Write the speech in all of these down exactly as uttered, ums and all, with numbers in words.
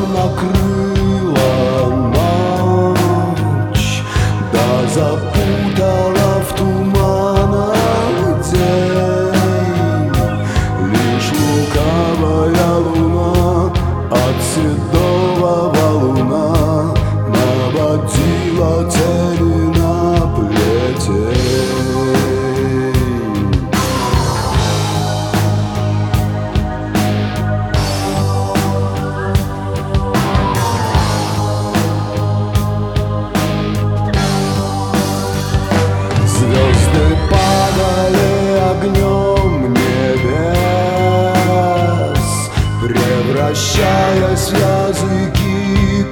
накрыла ночь, да запутала в туманах день. Лишь лукавая луна от седого валуна наводила тени на плетень. Звезды падали огнем небес, превращаясь в языки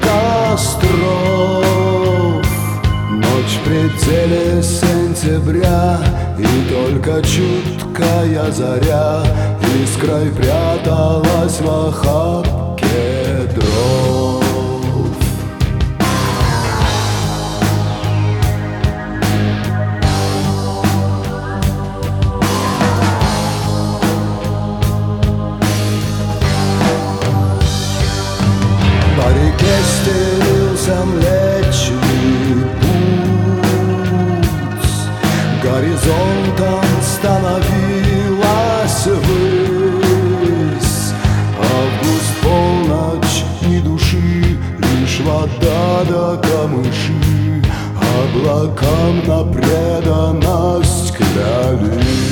костров. Ночь в пределе сентября, и только чуткая заря искрой пряталась в охапке дров. По реке стелился Млечный Путь, горизонтом становилась высь. Август, полночь, ни души, лишь вода да камыши облакам на преданность клялись.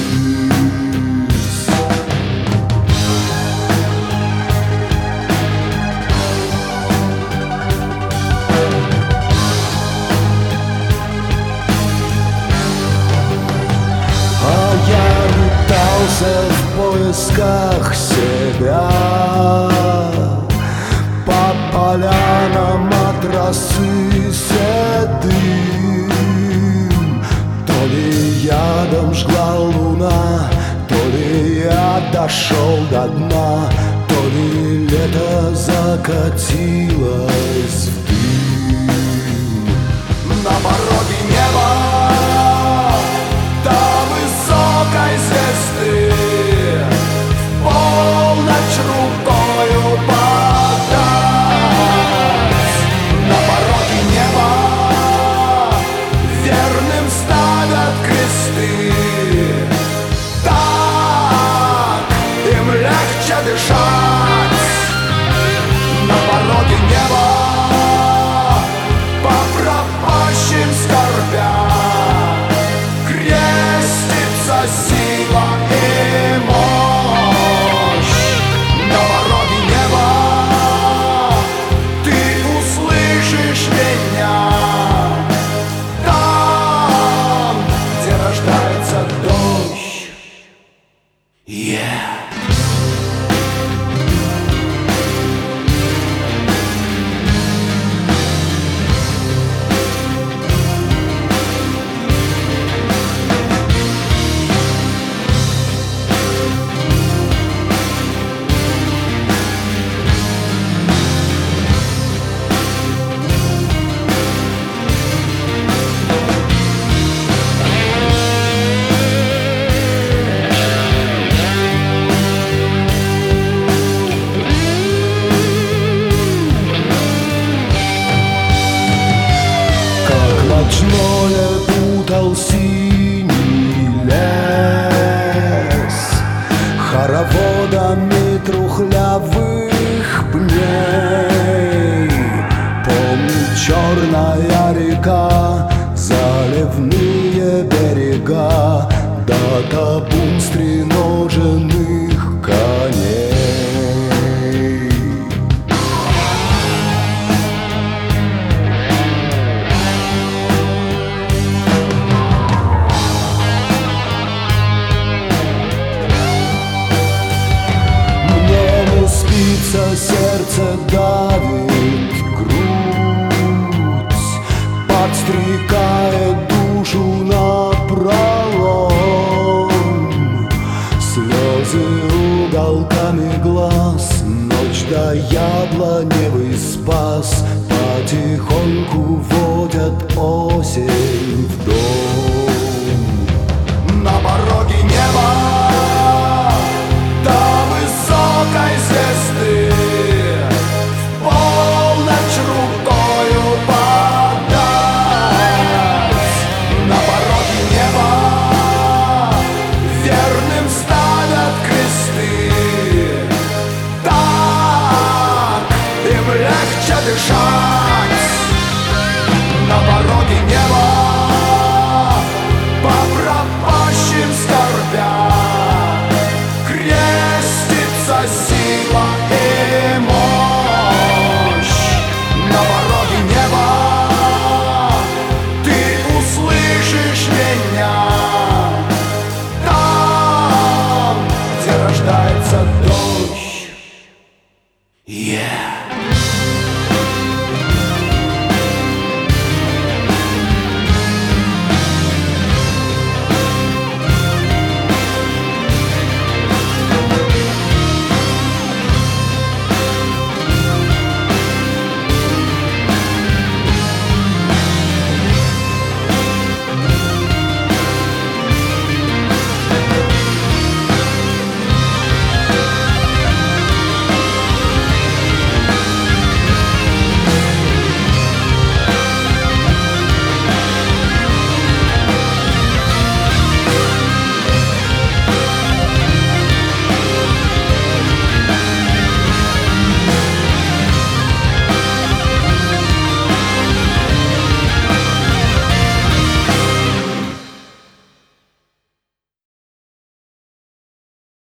В поисках себя по полянам от росы седым. То ли ядом жгла луна, то ли я дошел до дна, то ли лето закатилось в дым. На пороге неба до высокой звезды полночь рукою подать. На пороге неба верным ставят кресты. Так им легче дышать. На пороге неба по пропащим скорбя крестится сила и мощь. На пороге неба ты услышишь меня, там, где рождается дождь. Yeah. Ночное путал синий лес хороводами трухлявых пней. Помню черная река, заливные берега, да табун стреноженных коней. Сердце давит грудь, подстрекает душу напролом. Слезы уголками глаз, ночь да яблоневый спас потихоньку водят осень в дом. На пороге неба до высокой звезды в легче дышать.